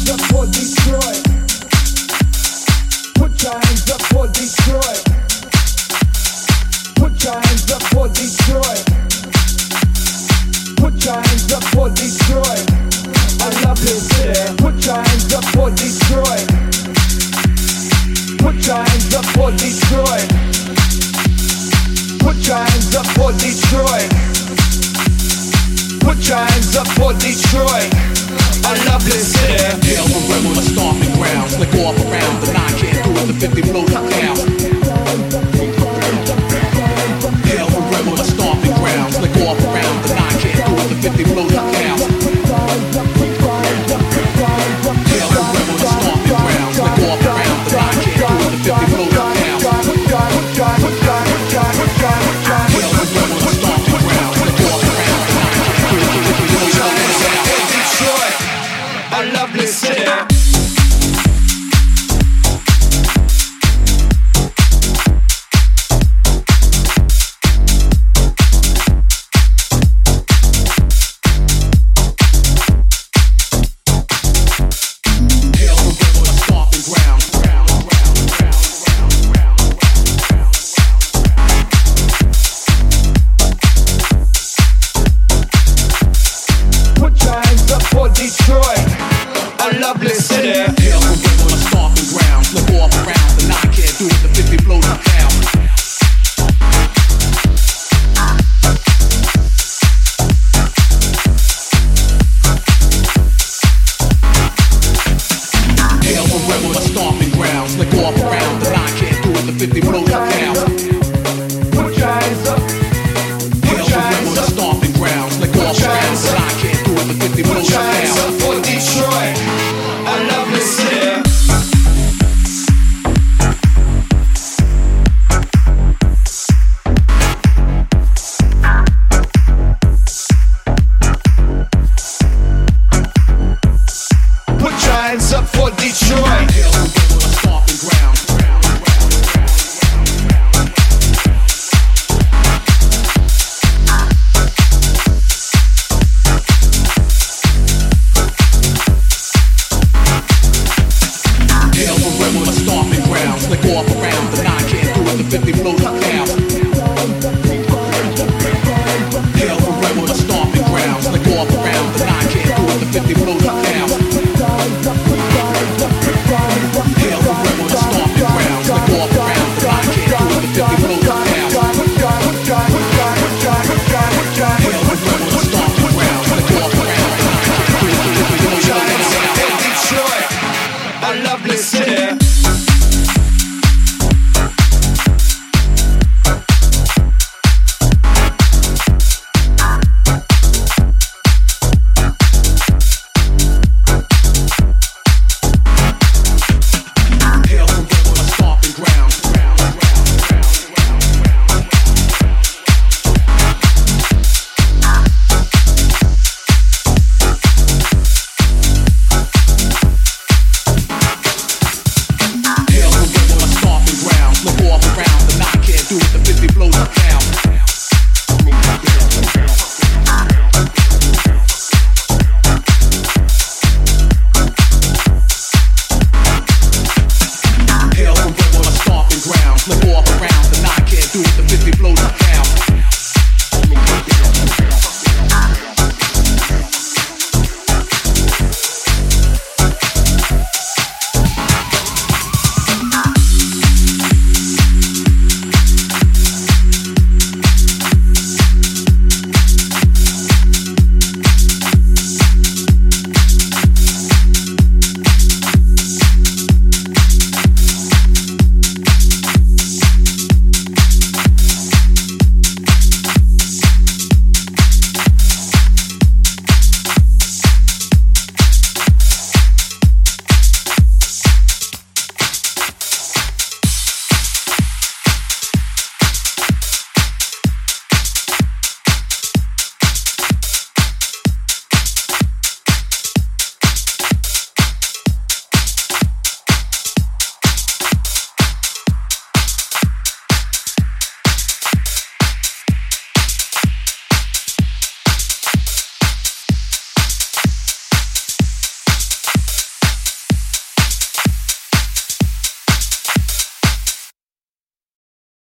up for Detroit. Put your hands up for Detroit. Put your hands up for Detroit. Put your hands up for Detroit. I love this city. Put your hands up for Detroit. Put your hands up for Detroit. Put your hands up for Detroit. Put your hands up for Detroit. I love this city. Hell for regular stomping grounds. Slick off around the 9 can't do it. The 50 blows it down. Hell for regular stomping grounds. Slick off around the 9 can't do it. The 50 blows it down. Hell for regular stomping grounds. Slick off around the 9 can't do it. The 50 blows it down. Hell for regular stomping grounds. Slick off around the 9 can't do it. The 50 blows it down. Detroit, I love this city. Detroit, a lovely city. Hell for regular stomping grounds. Slip off around the 9 can't do it. The 50 blows it down. Hell for regular stomping grounds. Slip off around the 9 can't do it. The 50 blows it down. Put your hands up. Hell for regular stomping grounds. Slip off around the 9 can't do it. The 50 blows it down. For Detroit, I love this city. Put your hands up for Detroit. Hell for regular stomping grounds. Slick off around the 9 can't do it. The 50 blows it down. Hell for regular stomping grounds. Slick off around the 9 can't do it. The 50 blows it down.